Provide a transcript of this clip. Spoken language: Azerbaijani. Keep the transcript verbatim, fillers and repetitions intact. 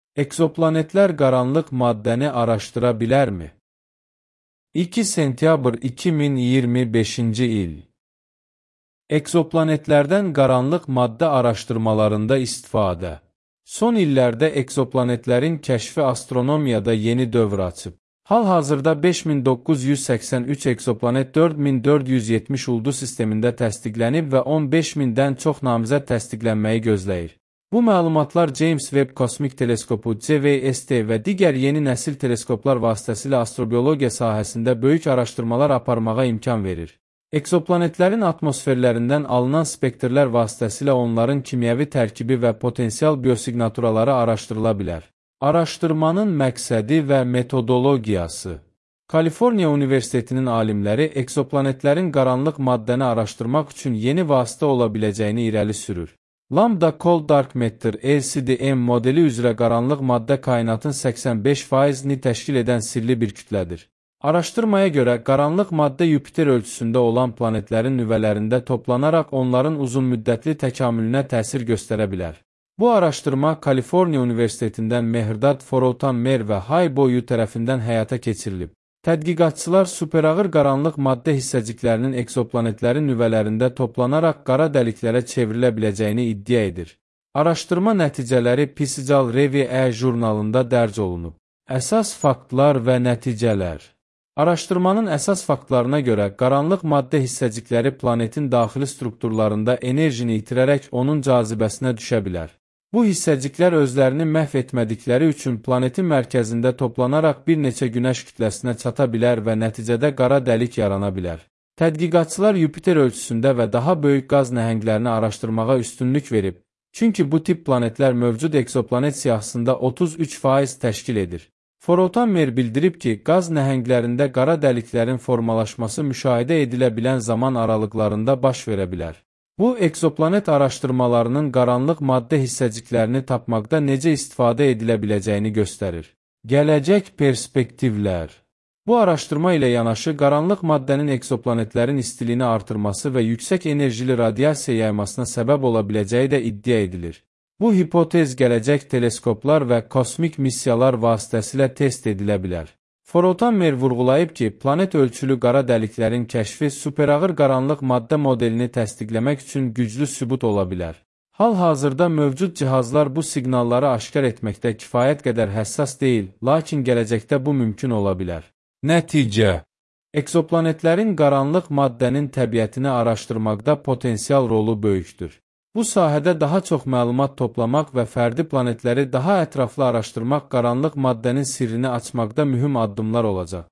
Eksoplanetlər qaranlıq maddəni araşdıra bilərmi? iki sentyabr iki min iyirmi beşinci il. Eksoplanetlərdən qaranlıq maddə araşdırmalarında istifadə. Son illərdə eksoplanetlərin kəşfi astronomiyada yeni dövr açıb. Hal-hazırda beş min doqquz yüz səksən üç eksoplanet dörd min dörd yüz yetmiş ulduz sistemində təsdiqlənib və on beş mindən çox namizəd təsdiqlənməyi gözləyir. Bu məlumatlar James Webb Kosmik Teleskopu C V S T və digər yeni nəsil teleskoplar vasitəsilə astrobiologiya sahəsində böyük araşdırmalar aparmağa imkan verir. Eksoplanetlərin atmosferlərindən alınan spektrlər vasitəsilə onların kimyəvi tərkibi və potensial biosiqnaturaları araşdırıla bilər. Araşdırmanın məqsədi və metodologiyası. Kaliforniya Universitetinin alimləri eksoplanetlərin qaranlıq maddəni araşdırmaq üçün yeni vasitə ola biləcəyini irəli sürür. Lambda Cold Dark Matter L C D M modeli üzrə qaranlıq maddə kainatın səksən beş faizini təşkil edən sirli bir kütlədir. Araşdırmaya görə, qaranlıq maddə Yupiter ölçüsündə olan planetlərin nüvələrində toplanaraq onların uzunmüddətli təkamülünə təsir göstərə bilər. Bu araşdırma Kaliforniya Universitetindən Mehrdad Foroutan-Mer və Hayboyu tərəfindən həyata keçirilib. Tədqiqatçılar superağır qaranlıq maddə hissəciklərinin eksoplanetlərin nüvələrində toplanaraq qara dəliklərə çevrilə biləcəyini iddia edir. Araşdırma nəticələri Physical Review E jurnalında dərc olunub. Əsas faktlar və nəticələr. Araşdırmanın əsas faktlarına görə, qaranlıq maddə hissəcikləri planetin daxili strukturlarında enerjini itirərək onun cazibəsinə düşə bilər. Bu hissəciklər özlərini məhv etmədikləri üçün planetin mərkəzində toplanaraq bir neçə günəş kütləsinə çata bilər və nəticədə qara dəlik yarana bilər. Tədqiqatçılar Yupiter ölçüsündə və daha böyük qaz nəhənglərini araşdırmağa üstünlük verib, çünki bu tip planetlər mövcud eksoplanet siyahısında otuz üç faiz təşkil edir. Foroutan-Mer bildirib ki, qaz nəhənglərində qara dəliklərin formalaşması müşahidə edilə bilən zaman aralıqlarında baş verə bilər. Bu, eksoplanet araşdırmalarının qaranlıq maddə hissəciklərini tapmaqda necə istifadə edilə biləcəyini göstərir. Gələcək perspektivlər. Bu araşdırma ilə yanaşı, qaranlıq maddənin eksoplanetlərin istiliyini artırması və yüksək enerjili radiasiya yaymasına səbəb ola biləcəyi də iddia edilir. Bu hipotez gələcək teleskoplar və kosmik missiyalar vasitəsilə test edilə bilər. Foroutan-Mer vurğulayıb ki, planet ölçülü qara dəliklərin kəşfi superağır qaranlıq maddə modelini təsdiqləmək üçün güclü sübut ola bilər. Hal-hazırda mövcud cihazlar bu siqnalları aşkar etməkdə kifayət qədər həssas deyil, lakin gələcəkdə bu mümkün ola bilər. Nəticə. Eksoplanetlərin qaranlıq maddənin təbiətini araşdırmaqda potensial rolu böyükdür. Bu sahədə daha çox məlumat toplamaq və fərdi planetləri daha ətraflı araşdırmaq qaranlıq maddənin sirrini açmaqda mühüm addımlar olacaq.